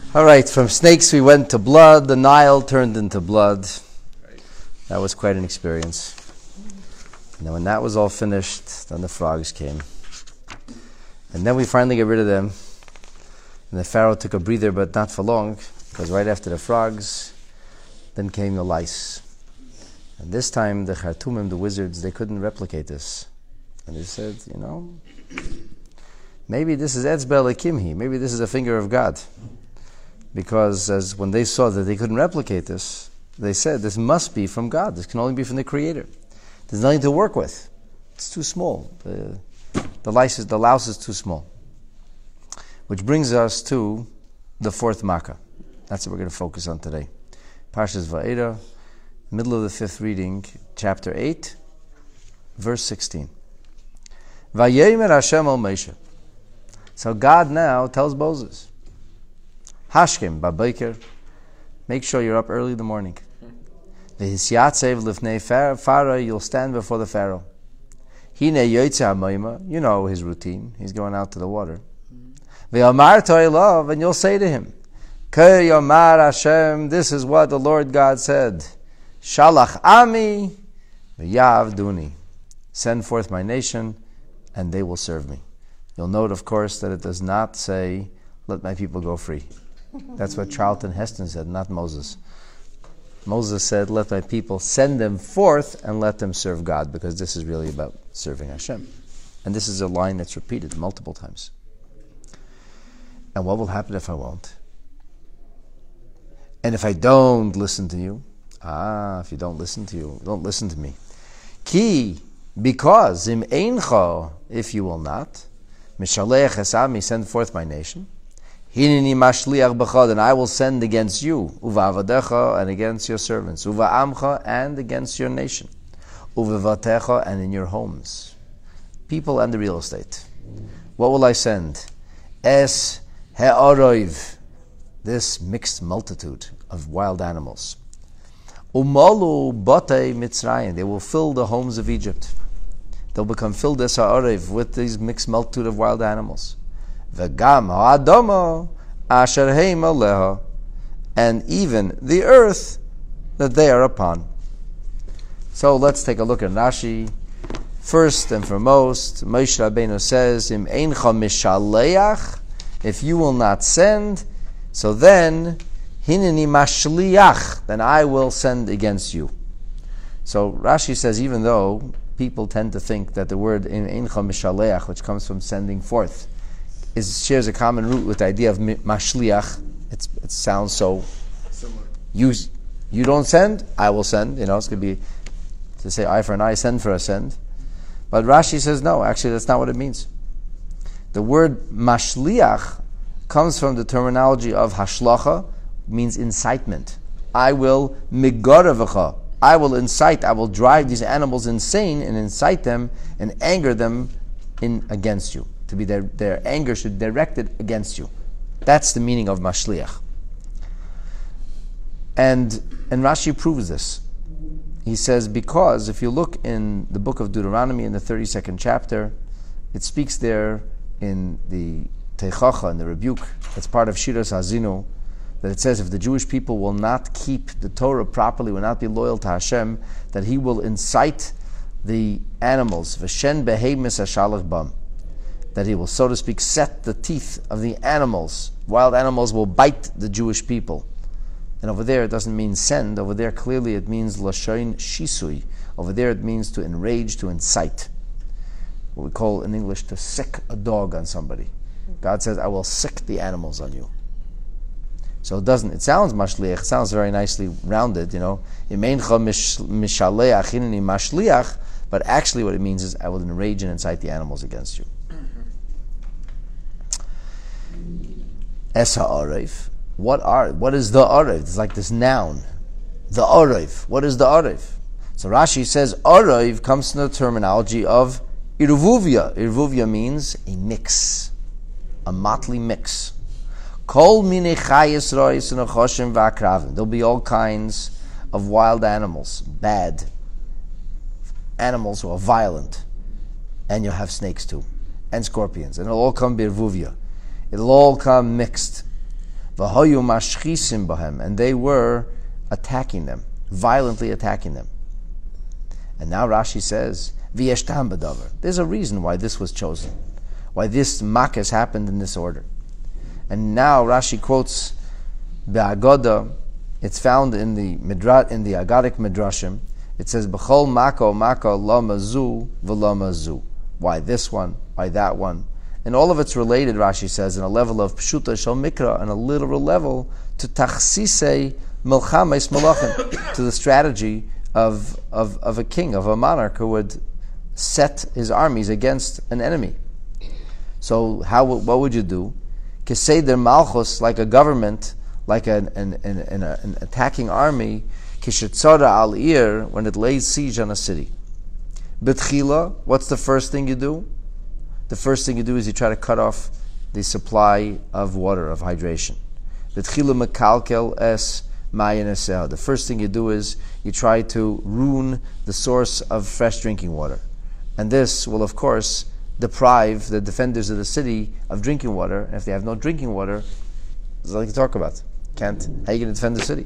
All right, from snakes we went to blood. The Nile turned into blood. That was quite an experience. And then when that was all finished, then the frogs came. And then we finally got rid of them. And the Pharaoh took a breather, but not for long, because right after the frogs, then came the lice. And this time the Khartoumim, the wizards, they couldn't replicate this. And they said, maybe this is Etzbel Ekimhi, maybe this is a finger of God. Because as when they saw that they couldn't replicate this, they said, this must be from God. This can only be from the Creator. There's nothing to work with. It's too small. The louse is too small. Which brings us to the fourth Makkah. That's what we're going to focus on today. Parshas Va'era, middle of the fifth reading, chapter 8, verse 16. Vayemer Hashem al Moshe. So God now tells Moses, Hashkem ba'boker, make sure you're up early in the morning. V'hisyatzev lifnei Pharaoh, you'll stand before the Pharaoh. Hine yoytze ha'mayma, you know his routine. He's going out to the water. V'yamar to'elav, and you'll say to him, Kei yomar Hashem, this is what the Lord God said. Shalach ami v'yavduni, send forth my nation, and they will serve me. You'll note, of course, that it does not say, let my people go free. That's what Charlton Heston said, not Moses. Moses said, let my people send them forth and let them serve God, because this is really about serving Hashem. And this is a line that's repeated multiple times. And what will happen if I won't? And if I don't listen to you? If you don't listen to me. Ki, because, im eincha, if you will not, mishalech esami, send forth my nation, hinini mashliach b'cha, and I will send against you, uva'avadecha, and against your servants, uva'amcha, and against your nation, uvevatecha, and in your homes, people and the real estate. What will I send? Es he'oroiv, this mixed multitude of wild animals. Umalu batei Mitzrayim, they will fill the homes of Egypt. They'll become filled as ha'orev with these mixed multitude of wild animals. V'gam ha'adama asher heim aleha, and even the earth that they are upon. So let's take a look at Rashi. First and foremost, Moshe Rabbeinu says, Im eincha mishaleach, if you will not send, so then hineni mashliach, then I will send against you. So Rashi says, even though people tend to think that the word in eincha mishaleach, which comes from sending forth, shares a common root with the idea of mashliach. It sounds so similar. You don't send, I will send. It's going to be to say eye for an eye, send for a send. But Rashi says no. Actually, that's not what it means. The word mashliach comes from the terminology of hashlacha, means incitement. I will migorevecha. I will incite, I will drive these animals insane and incite them and anger them against you. To be their anger should be directed against you. That's the meaning of mashliach. And Rashi proves this. He says, because if you look in the book of Deuteronomy in the 32nd chapter, it speaks there in the Teichacha, in the rebuke, that's part of Shiras Hazinu, that it says if the Jewish people will not keep the Torah properly, will not be loyal to Hashem, that He will incite the animals, v'shen behemis hashalach bam, that He will, so to speak, set the teeth of the animals. Wild animals will bite the Jewish people. And over there it doesn't mean send. Over there clearly it means lashon shisui. Over there it means to enrage, to incite. What we call in English to sick a dog on somebody. God says, I will sick the animals on you. So it sounds mashliach, it sounds very nicely rounded, Imeincha mishaleach hineni mashliach, but actually what it means is I will enrage and incite the animals against you. Es ha'arev. What is the arev? It's like this noun. The arev. What is the arev? So Rashi says arev comes from the terminology of irvuvia. Irvuvia means a mix, a motley mix. Kol mine chayes rois u'nechoshim v'akravim. There'll be all kinds of wild animals, bad animals who are violent, and you'll have snakes too, and scorpions, and it'll all come birvuvia. It'll all come mixed. V'hoyu mashchisim bahem, and they were attacking them, violently attacking them. And now Rashi says, V'yesh tam b'davar. There's a reason why this was chosen, why this makas happened in this order. And now Rashi quotes Be'agoda. It's found in the Agadic Midrashim. It says, B'chol mako lama zu v'lama zu. Why this one? Why that one? And all of it's related, Rashi says, in a level of pshuta shel mikra, and a literal level, to tachsisei milchames malachim, to the strategy of a king, of a monarch who would set his armies against an enemy. So what would you do? Keseder malchus, like a government, like an attacking army, kishetzara al ir, when it lays siege on a city. Betchila, what's the first thing you do? The first thing you do is you try to cut off the supply of water, of hydration. Betchila mekalkel es mayin eseh. The first thing you do is you try to ruin the source of fresh drinking water. And this will, of course, deprive the defenders of the city of drinking water. And if they have no drinking water, there's nothing to talk about. How are you going to defend the city?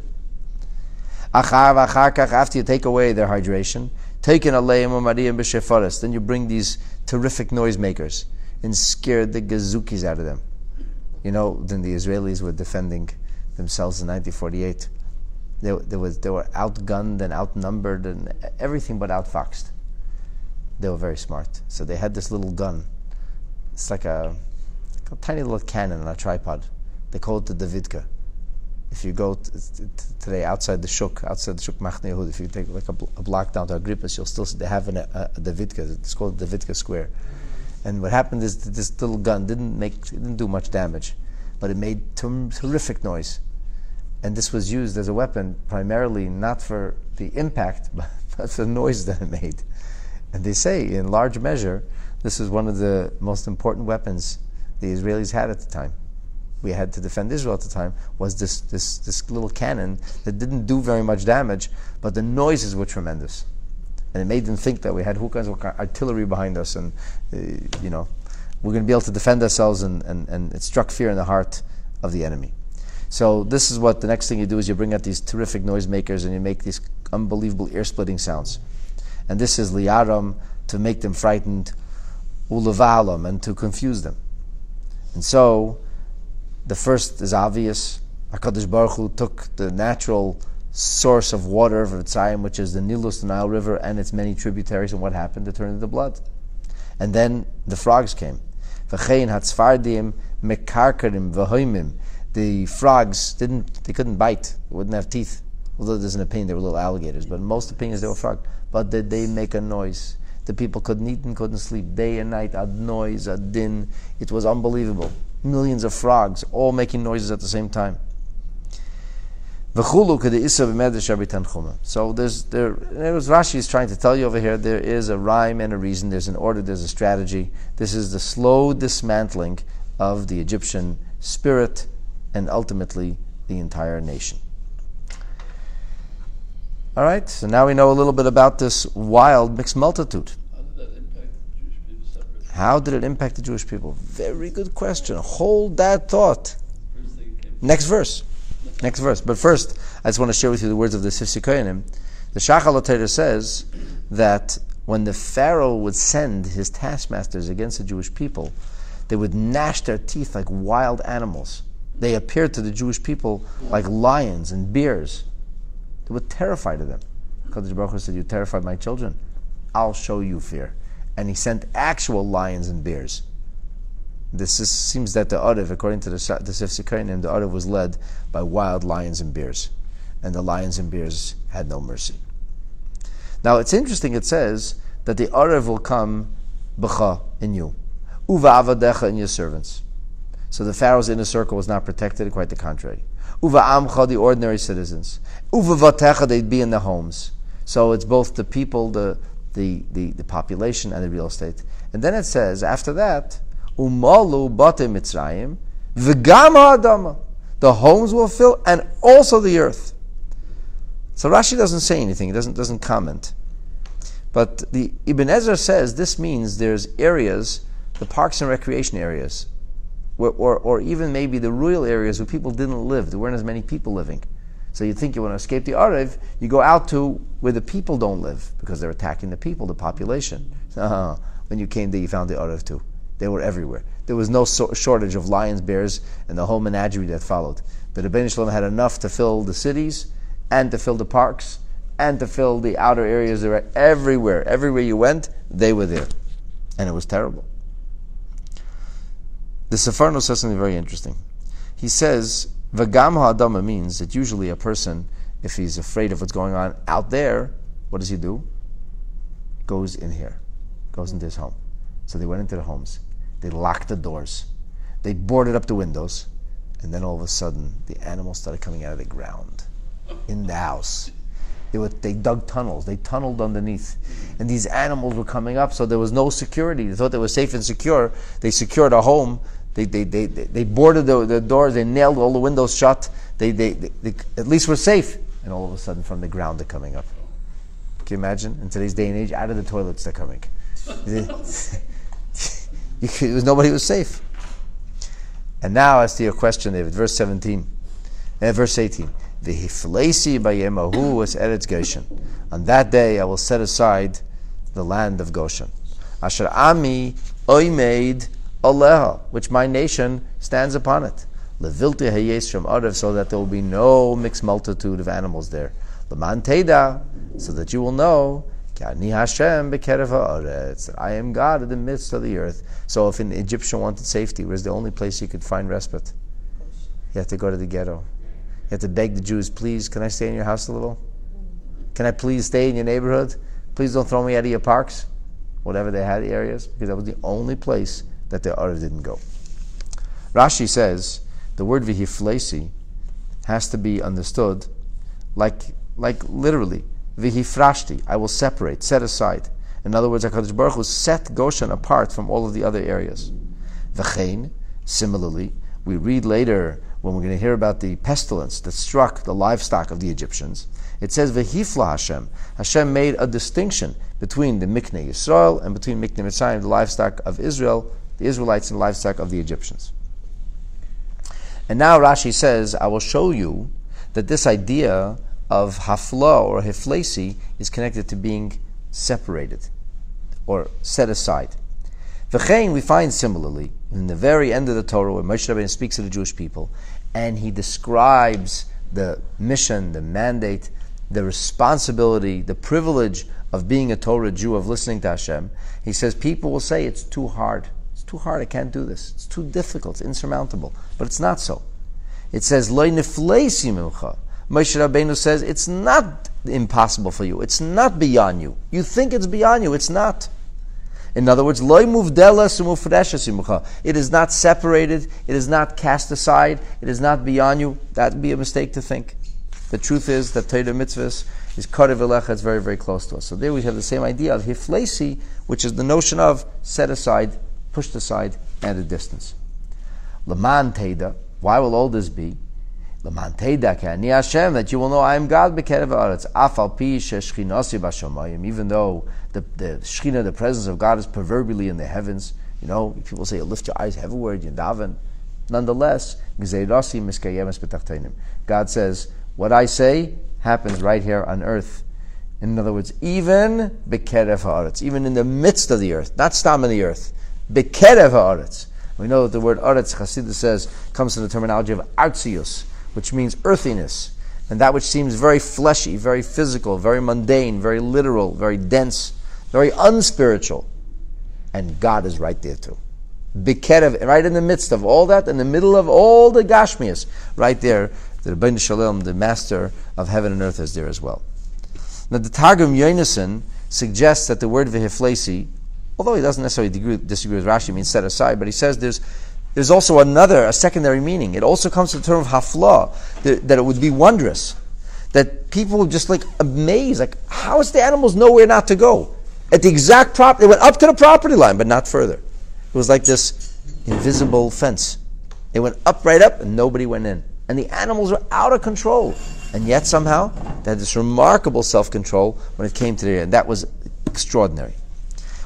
After you take away their hydration, then you bring these terrific noisemakers and scare the gazookies out of them. You know, then the Israelis were defending themselves in 1948. They were outgunned and outnumbered and everything but outfoxed. They were very smart. So they had this little gun. It's like a tiny little cannon on a tripod. They call it the Davidka. If you go today outside the Shuk Machne Yehud, if you take like a block down to Agrippus, you'll still see they have a Davidka. It's called Davidka Square. And what happened is that this little gun didn't do much damage, but it made terrific noise. And this was used as a weapon primarily not for the impact, but for the noise that it made. And they say, in large measure, this is one of the most important weapons the Israelis had at the time. We had to defend Israel at the time, was this little cannon that didn't do very much damage, but the noises were tremendous. And it made them think that we had all kinds of artillery behind us, and we're going to be able to defend ourselves, and it struck fear in the heart of the enemy. So this is what the next thing you do is you bring out these terrific noisemakers and you make these unbelievable ear-splitting sounds. And this is liyaram, to make them frightened, ulavalam, and to confuse them. And so the first is obvious. HaKadosh Baruch Hu took the natural source of water of Mitzrayim, which is the Nilus, the Nile River, and its many tributaries, and what happened? It turned into blood. And then the frogs came. V'chein hatzfardim mekarkarim v'hoimim. The frogs couldn't bite. They wouldn't have teeth. Although there's an opinion they were little alligators, but in most opinions they were frogs. But did they make a noise? The people couldn't eat and couldn't sleep day and night. A noise, a din. It was unbelievable. Millions of frogs, all making noises at the same time. So Rashi is trying to tell you over here, there is a rhyme and a reason, there's an order, there's a strategy. This is the slow dismantling of the Egyptian spirit and ultimately the entire nation. All right, so now we know a little bit about this wild mixed multitude. How did it impact the Jewish people? Very good question. Hold that thought. Next verse. But first, I just want to share with you the words of the Sifsei Kohanim. The Shachal HaTorah says that when the Pharaoh would send his taskmasters against the Jewish people, they would gnash their teeth like wild animals. They appeared to the Jewish people like lions and bears. They were terrified of them. Kadosh Baruch Hu said, "You terrified my children. I'll show you fear." And he sent actual lions and bears. Seems that the Arev, according to the Sifsei Kohanim, the Arev was led by wild lions and bears. And the lions and bears had no mercy. Now it's interesting, it says that the Arev will come b'cha, in you, uva avadecha, in your servants. So the Pharaoh's inner circle was not protected, quite the contrary. Uva amcha, the ordinary citizens. Uva vatecha, they'd be in the homes. So it's both the people, the population, and the real estate. And then it says, after that, umalu bate Mitzrayim, v'gam ha'adama. The homes will fill, and also the earth. So Rashi doesn't say anything, he doesn't comment. But the Ibn Ezra says this means there's areas, the parks and recreation areas, or even maybe the rural areas where people didn't live. There weren't as many people living. So you think you want to escape the Arev, you go out to where the people don't live, because they're attacking the people, the population. When you came there, you found the Arev too. They were everywhere. There was no shortage of lions, bears, and the whole menagerie that followed. But Rebbeinu Shalom had enough to fill the cities, and to fill the parks, and to fill the outer areas. They were everywhere. Everywhere you went, they were there. And it was terrible. The Sefarno says something very interesting. He says, V'gam ha'adama means that usually a person, if he's afraid of what's going on out there, what does he do? Goes in here. Goes into his home. So they went into their homes. They locked the doors. They boarded up the windows. And then all of a sudden, the animals started coming out of the ground. In the house. They dug tunnels. They tunneled underneath. And these animals were coming up, so there was no security. They thought they were safe and secure. They secured a home. They boarded the doors. They nailed all the windows shut. They at least were safe. And all of a sudden, from the ground, they're coming up. Can you imagine? In today's day and age, out of the toilets they're coming. Nobody was safe. And now, as to your question, David, verse 18. V'hifleisi bayemahu was Eretz Goshen. On that day, I will set aside the land of Goshen. Asher ami oimeid aleha, which my nation stands upon it. Levilti hayes from Arev, so that there will be no mixed multitude of animals there. Leman teda, so that you will know, ki ani Hashem bekerev haaretz, that I am God in the midst of the earth. So if an Egyptian wanted safety, where's the only place he could find respite? He had to go to the ghetto. You have to beg the Jews, please, can I stay in your house a little? Can I please stay in your neighborhood? Please don't throw me out of your parks. Whatever they had areas, because that was the only place that the Arev didn't go. Rashi says the word vihiflesi has to be understood like literally vihifrashti. I will separate, set aside. In other words, HaKadosh Baruch Hu set Goshen apart from all of the other areas. V'chein, similarly, we read later when we're going to hear about the pestilence that struck the livestock of the Egyptians. It says, V'hifla Hashem. Hashem made a distinction between the Miknei Yisrael and between Miknei Mitzrayim, the livestock of Israel, the Israelites, and the livestock of the Egyptians. And now Rashi says, I will show you that this idea of hafla or hiflesi is connected to being separated or set aside. V'chein, we find similarly in the very end of the Torah where Moshe Rabbeinu speaks to the Jewish people and he describes the mission, the mandate, the responsibility, the privilege of being a Torah Jew, of listening to Hashem. He says people will say it's too hard. It's too hard, I can't do this. It's too difficult, it's insurmountable. But it's not so. It says, Lo nifleisi mimcha. Moshe Rabbeinu says it's not impossible for you. It's not beyond you. You think it's beyond you. It's not. In other words, Lo muvdelas umufreshes mimcha. It is not separated. It is not cast aside. It is not beyond you. That would be a mistake to think. The truth is that Torah mitzvahs is karev elecha. It's very, very close to us. So there we have the same idea of hiflesi, which is the notion of set aside, pushed aside, at a distance. Laman teda. Why will all this be? Laman teda k'ani Hashem, that you will know I am God b'kerev haaretz. Afal pi sheshchinasi b'shamayim. Even though the Shechina, the presence of God, is proverbially in the heavens. You know, people say, you lift your eyes heavenward, you daven. Nonetheless, God says, what I say happens right here on earth. In other words, even b'kerev haaretz, even in the midst of the earth, not stam in the earth, b'kerev haaretz. We know that the word aretz, Chassidus says, comes from the terminology of artzius, which means earthiness, and that which seems very fleshy, very physical, very mundane, very literal, very dense, very unspiritual. And God is right there too. B'kerev, right in the midst of all that, in the middle of all the Gashmias, right there, the Rebbeinu Shalom, the master of heaven and earth, is there as well. Now the Targum Yonason suggests that the word v'hiflesi, although he doesn't necessarily disagree with Rashi, means set aside, but he says there's also a secondary meaning. It also comes to the term of hafla, that it would be wondrous, that people would just amazed, how is the animals know where not to go? At the exact they went up to the property line, but not further. It was like this invisible fence. They went right up, and nobody went in. And the animals were out of control. And yet somehow, they had this remarkable self-control when it came to the end. That was extraordinary.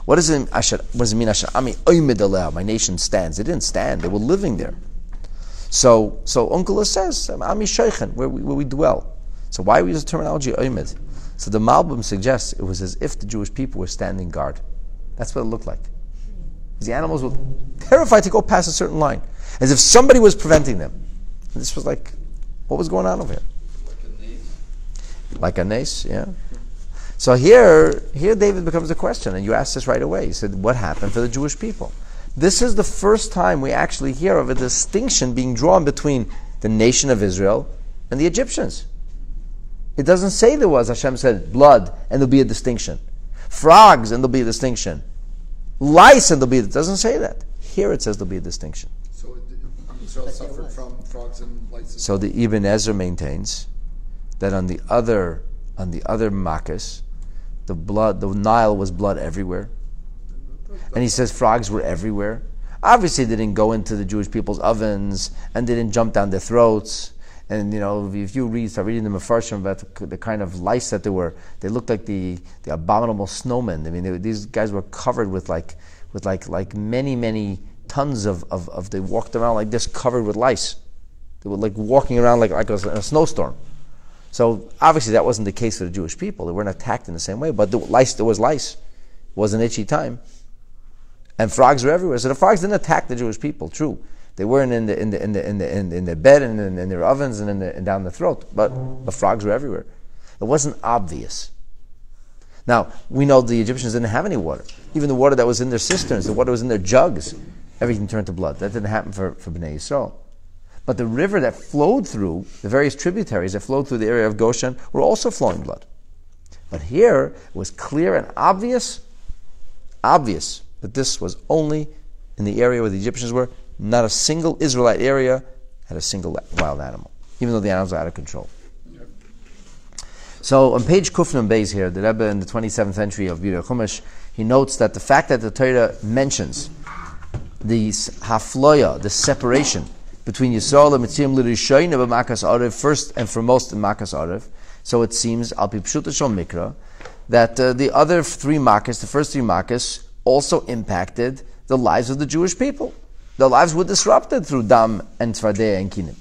What does it mean? My nation stands. They didn't stand. They were living there. So Onkelos says, Ami Sheichen, where we dwell. So why we use the terminology Oimid? So the Malbim suggests it was as if the Jewish people were standing guard. That's what it looked like. The animals were terrified to go past a certain line, as if somebody was preventing them. And this was like, what was going on over here? Like a nace, yeah. So here David becomes the question, and you asked this right away. He said, what happened for the Jewish people? This is the first time we actually hear of a distinction being drawn between the nation of Israel and the Egyptians. It doesn't say there was. Hashem said blood, and there'll be a distinction. Frogs, and there'll be a distinction. Lice, and there'll be. It doesn't say that. Here it says there'll be a distinction. So Israel suffered from frogs and lice. So the Ibn Ezra maintains that on the other Makkos, the Nile was blood everywhere. And he says frogs were everywhere. Obviously, they didn't go into the Jewish people's ovens and they didn't jump down their throats. And if you start reading the Mefarshim about the kind of lice that they looked like the abominable snowmen. I mean, these guys were covered with many tons of. They walked around like this, covered with lice. They were like walking around like in a snowstorm. So obviously, that wasn't the case for the Jewish people. They weren't attacked in the same way. But there was lice. It was an itchy time. And frogs were everywhere. So the frogs didn't attack the Jewish people. True, they weren't in the bed and in their ovens and down the throat. But the frogs were everywhere. It wasn't obvious. Now we know the Egyptians didn't have any water. Even the water that was in their cisterns, the water was in their jugs, everything turned to blood. That didn't happen for Bnei Yisrael. But the river that flowed through the various tributaries that flowed through the area of Goshen were also flowing blood. But here it was clear and obvious that this was only in the area where the Egyptians were. Not a single Israelite area had a single wild animal, even though the animals were out of control. Yep. So on page Kufnum Beis here, the Rebbe in the 27th century of Biur Chumash, he notes that the fact that the Torah mentions the hafloya, the separation between Yisrael and Mitzrayim l'rishoyin of Makas Arev, first and foremost in Makas Arev, so it seems al pi pshuta shel mikra that the other three Makas, the first three Makas, also impacted the lives of the Jewish people. Their lives were disrupted through Dam and Tzfardeh and Kinim.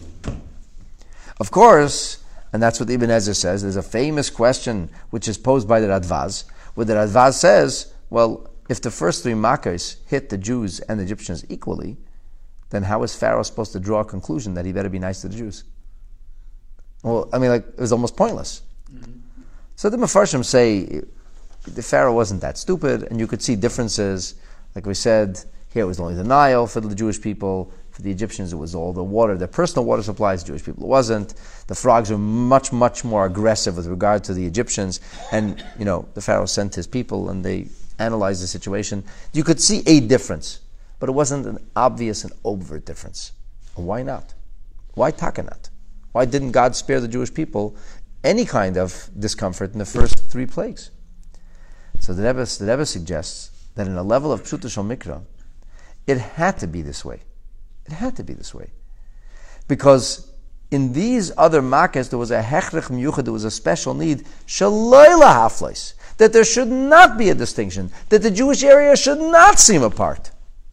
Of course, and that's what Ibn Ezra says, there's a famous question which is posed by the Radvaz, where the Radvaz says, well, if the first three Makkos hit the Jews and the Egyptians equally, then how is Pharaoh supposed to draw a conclusion that he better be nice to the Jews? Well, it was almost pointless. Mm-hmm. So the Mefarshim say the Pharaoh wasn't that stupid, and you could see differences. Like we said, here it was only the Nile for the Jewish people. For the Egyptians, it was all the water, their personal water supplies. Jewish people, it wasn't. The frogs were much, much more aggressive with regard to the Egyptians. And, the Pharaoh sent his people, and they analyzed the situation. You could see a difference, but it wasn't an obvious and overt difference. And why not? Why takanat? Why didn't God spare the Jewish people any kind of discomfort in the first three plagues? So the Rebbe suggests that in a level of Pshuta Shel Mikra, it had to be this way. It had to be this way. Because in these other Makkos, there was a hechrech miyuchad, there was a special need, shaloi lahaflos, that there should not be a distinction, that the Jewish area should not seem apart.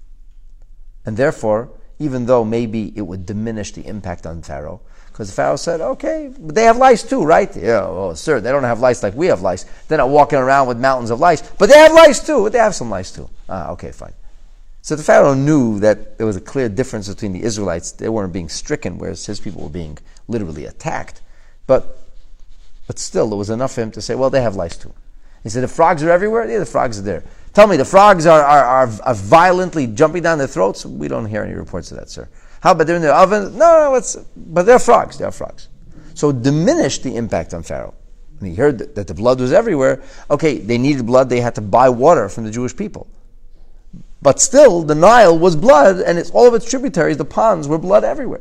And therefore, even though maybe it would diminish the impact on Pharaoh, because Pharaoh said, okay, but they have lice too, right? Yeah, oh, sir, they don't have lice like we have lice. They're not walking around with mountains of lice, but they have lice too. They have some lice too. Okay, fine. So the Pharaoh knew that there was a clear difference between the Israelites. They weren't being stricken, whereas his people were being literally attacked. But still, there was enough for him to say, well, they have lice too. He said, the frogs are everywhere? Yeah, the frogs are there. Tell me, the frogs are violently jumping down their throats? We don't hear any reports of that, sir. How about they're in their ovens? No, but they're frogs. They are frogs. So it diminished the impact on Pharaoh. When he heard that the blood was everywhere, okay, they needed blood, they had to buy water from the Jewish people. But still, the Nile was blood, and all of its tributaries, the ponds, were blood everywhere.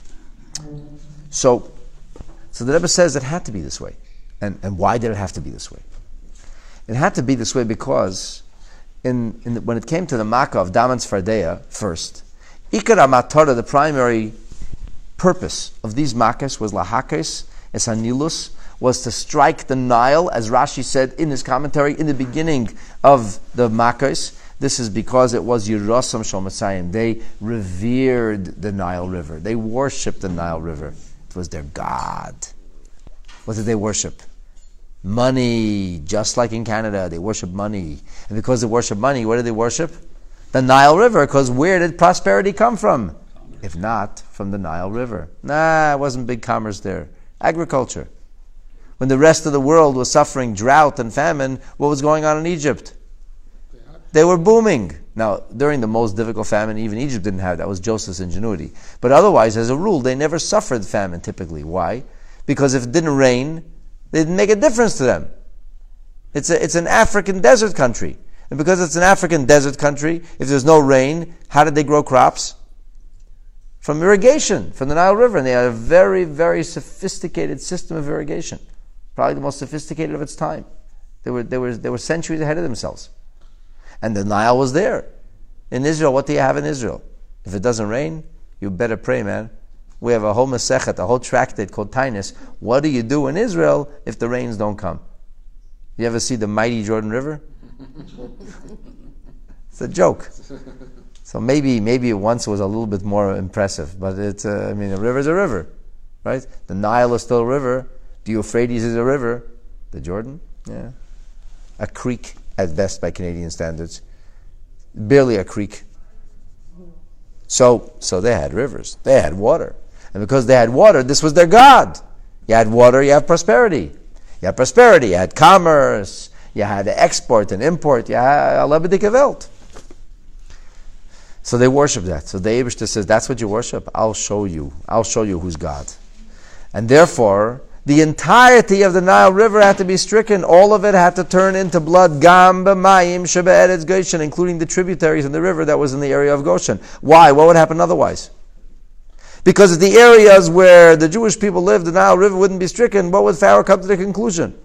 So the Rebbe says it had to be this way. And why did it have to be this way? It had to be this way because when it came to the Makkah of Dam and Tzfardeh first, Ikar HaMatorah, the primary purpose of these Makkahs was lahakes es hanilus was to strike the Nile, as Rashi said in his commentary in the beginning of the Makkos. This is because it was Yerusam Shel Mitzrayim. They revered the Nile River. They worshipped the Nile River. It was their God. What did they worship? Money. Just like in Canada, they worship money. And because they worship money, what did they worship? The Nile River. Because where did prosperity come from? If not from the Nile River. It wasn't big commerce there. Agriculture. When the rest of the world was suffering drought and famine, what was going on in Egypt? They were booming. Now, during the most difficult famine, even Egypt didn't have that. Was Joseph's ingenuity. But otherwise, as a rule, they never suffered famine typically. Why? Because if it didn't rain, it didn't make a difference to them. It's an African desert country. And because it's an African desert country, if there's no rain, how did they grow crops? From irrigation, from the Nile River. And they had a very, very sophisticated system of irrigation. Probably the most sophisticated of its time. They were centuries ahead of themselves. And the Nile was there. In Israel, what do you have in Israel? If it doesn't rain, you better pray, man. We have a whole Masechet, a whole tractate called Tainus. What do you do in Israel if the rains don't come? You ever see the mighty Jordan River? It's a joke. So maybe once it was a little bit more impressive, but a river's a river, right? The Nile is still a river. The Euphrates is a river. The Jordan, yeah, a creek at best by Canadian standards, barely a creek. So they had rivers, they had water, and because they had water, this was their God. You had water, you have prosperity. You had prosperity, you had commerce, you had export and import, you had a lebendige Welt. So they worship that. So the Eibishter says, that's what you worship? I'll show you who's God. And therefore, the entirety of the Nile River had to be stricken. All of it had to turn into blood. Gam b'mayim shebe'eretz Goshen, including the tributaries in the river that was in the area of Goshen. Why? What would happen otherwise? Because the areas where the Jewish people lived, the Nile River wouldn't be stricken. What would Pharaoh come to the conclusion?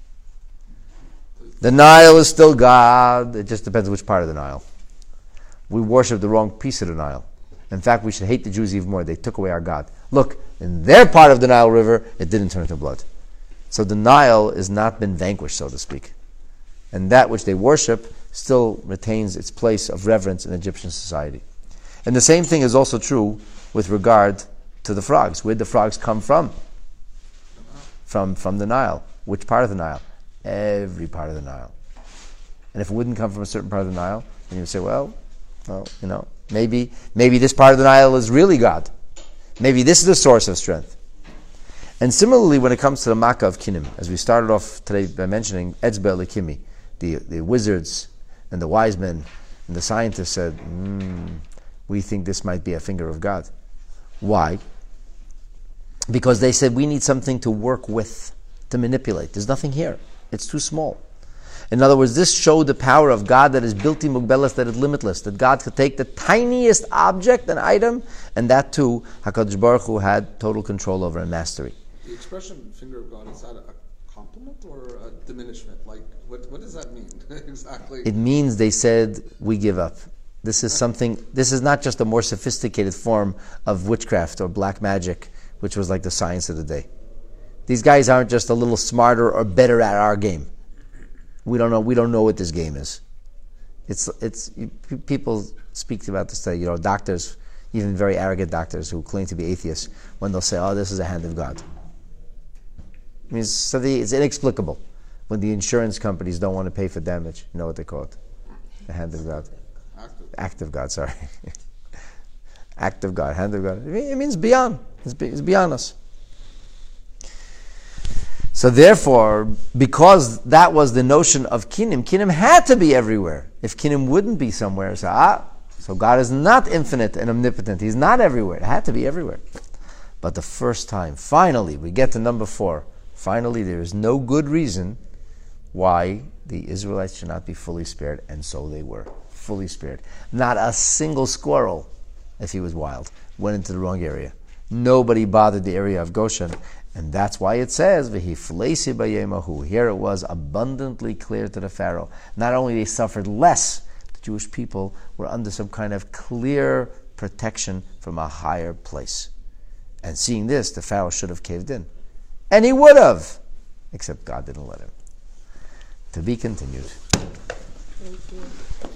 The Nile is still God. It just depends which part of the Nile. We worship the wrong piece of the Nile. In fact, we should hate the Jews even more. They took away our God. Look, in their part of the Nile River, it didn't turn into blood. So the Nile has not been vanquished, so to speak. And that which they worship still retains its place of reverence in Egyptian society. And the same thing is also true with regard to the frogs. Where did the frogs come from? From the Nile. Which part of the Nile? Every part of the Nile. And if it wouldn't come from a certain part of the Nile, then you would say, well, maybe this part of the Nile is really God. Maybe this is the source of strength. And similarly, when it comes to the Makkah of Kinim, as we started off today by mentioning Etzbe Elikimi, the wizards and the wise men and the scientists said, we think this might be a finger of God. Why? Because they said we need something to work with, to manipulate. There's nothing here. It's too small. In other words, this showed the power of God that is bilti mugbelas, that is limitless, that God could take the tiniest object, an item, and that too, HaKadosh Baruch Hu had total control over and mastery. The expression finger of God, is that a compliment or a diminishment? Like, what does that mean exactly? It means they said, we give up. This is not just a more sophisticated form of witchcraft or black magic, which was like the science of the day. These guys aren't just a little smarter or better at our game. We don't know what this game is. It's people speak about this today. Doctors, even very arrogant doctors who claim to be atheists, when they'll say, "Oh, this is a hand of God." I mean, it's inexplicable. When the insurance companies don't want to pay for damage, you know what they call it? The hand of God. Act of God. Sorry. Act of God. Hand of God. It means beyond. It's beyond us. So therefore, because that was the notion of Kinim had to be everywhere. If Kinim wouldn't be somewhere, so God is not infinite and omnipotent. He's not everywhere. It had to be everywhere. But the first time, finally, we get to number 4. Finally, there is no good reason why the Israelites should not be fully spared, and so they were fully spared. Not a single squirrel, if he was wild, went into the wrong area. Nobody bothered the area of Goshen. And that's why it says, V'hifleisi b'yemahu. Here it was abundantly clear to the Pharaoh. Not only they suffered less, the Jewish people were under some kind of clear protection from a higher place. And seeing this, the Pharaoh should have caved in. And he would have. except God didn't let him. To be continued. Thank you.